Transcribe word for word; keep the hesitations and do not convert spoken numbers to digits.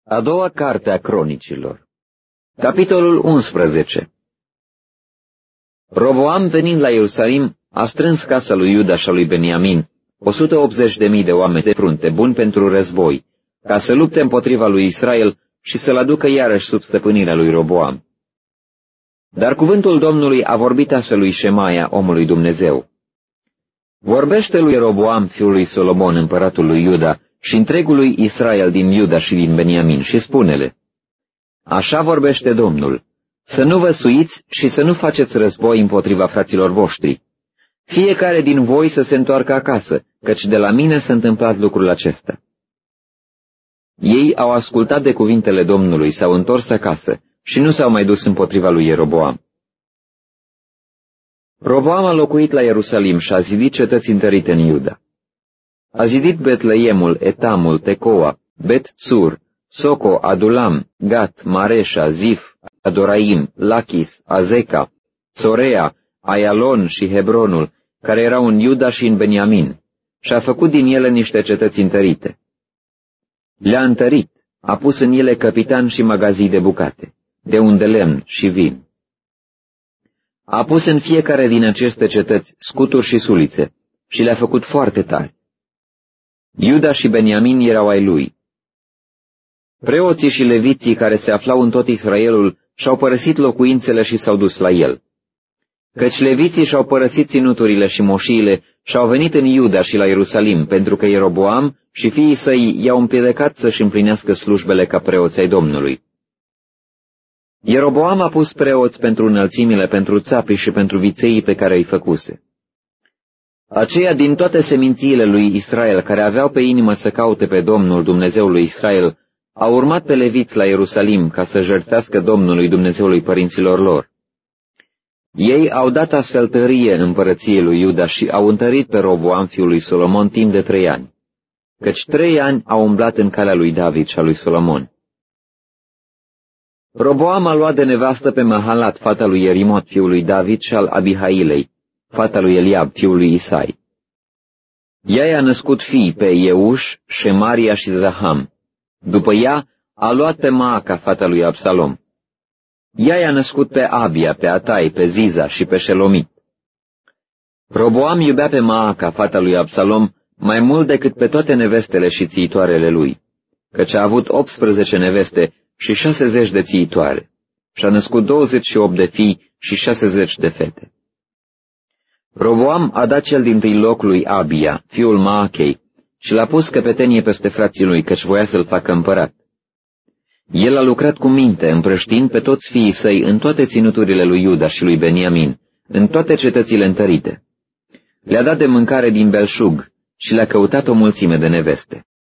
A doua carte a Cronicilor. Capitolul unsprezece. Roboam, venind la Ierusalim, a strâns casa lui Iuda și a lui Beniamin, o sută optzeci de mii de oameni de frunte, buni pentru război, ca să lupte împotriva lui Israel și să-l aducă iarăși sub stăpânirea lui Roboam. Dar cuvântul Domnului a vorbit astfel lui Șemaia, omul lui Dumnezeu. Vorbește lui Roboam, fiul lui Solomon, împăratul lui Iuda, și întregului Israel din Iuda și din Beniamin, și spune-le: Așa vorbește Domnul, să nu vă suiți și să nu faceți război împotriva fraților voștri. Fiecare din voi să se întoarcă acasă, căci de la mine s-a întâmplat lucrul acesta. Ei au ascultat de cuvintele Domnului, s-au întors acasă și nu s-au mai dus împotriva lui Ieroboam. Roboam a locuit la Ierusalim și a zidit cetăți întărite în Iuda. A zidit Betleemul, Etamul, Tecoa, Bet-Tsur, Soco, Adulam, Gat, Mareșa, Zif, Adoraim, Lachis, Azeca, Sorea, Aialon și Hebronul, care erau în Iuda și în Beniamin, și a făcut din ele niște cetăți întărite. Le-a întărit, a pus în ele capitan și magazii de bucate, de unde lemn și vin. A pus în fiecare din aceste cetăți scuturi și sulițe și le-a făcut foarte tari. Iuda și Beniamin erau ai lui. Preoții și leviții care se aflau în tot Israelul și-au părăsit locuințele și s-au dus la el. Căci leviții și-au părăsit ținuturile și moșiile și-au venit în Iuda și la Ierusalim, pentru că Ieroboam și fiii săi i-au împiedicat să-și împlinească slujbele ca preoți ai Domnului. Ieroboam a pus preoți pentru înălțimile, pentru țapii și pentru vițeii pe care îi făcuse. Aceia din toate semințiile lui Israel care aveau pe inimă să caute pe Domnul Dumnezeul lui Israel au urmat pe leviți la Ierusalim ca să jertfească Domnului Dumnezeului părinților lor. Ei au dat astfel tărie împărăției lui Iuda și au întărit pe Roboam fiul lui Solomon timp de trei ani, căci trei ani au umblat în calea lui David și a lui Solomon. Roboam a luat de nevastă pe Mahalat, fata lui Ierimot fiul lui David și al Abihailei, fata lui Eliab fiul lui Isai. Ea i-a născut fii pe Euș, Șemaria și Zaham. După ea a luat pe Maaca, fata lui Absalom. Ea i-a născut pe Abia, pe Atai, pe Ziza și pe Shelomit. Roboam iubea pe Maaca, fata lui Absalom, mai mult decât pe toate nevestele și țiitoarele lui, căci a avut optsprezece neveste și șase zeci de țiitoare, și a născut douăzeci și opt de fii și șase zeci de fete. Roboam a dat cel dintâi loc lui Abia, fiul Maachei, și l-a pus căpetenie peste frații lui, căci voia să-l facă împărat. El a lucrat cu minte, împrăștind pe toți fiii săi în toate ținuturile lui Iuda și lui Beniamin, în toate cetățile întărite. Le-a dat de mâncare din belșug și le-a căutat o mulțime de neveste.